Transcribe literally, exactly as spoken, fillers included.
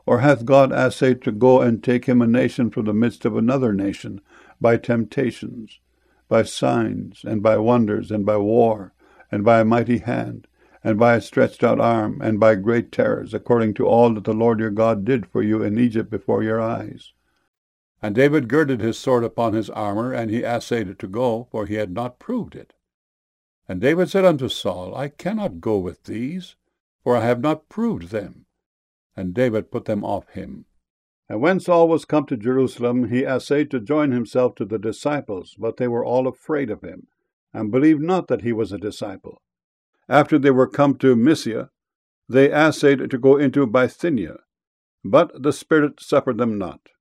Or hath God assayed to go and take him a nation from the midst of another nation, by temptations, by signs, and by wonders, and by war, and by a mighty hand, and by a stretched out arm, and by great terrors, according to all that the Lord your God did for you in Egypt before your eyes? And David girded his sword upon his armor, and he assayed to go, for he had not proved it. And David said unto Saul, I cannot go with these, for I have not proved them. And David put them off him. And when Saul was come to Jerusalem, he assayed to join himself to the disciples, but they were all afraid of him, and believed not that he was a disciple. After they were come to Mysia, they assayed to go into Bithynia, but the Spirit suffered them not.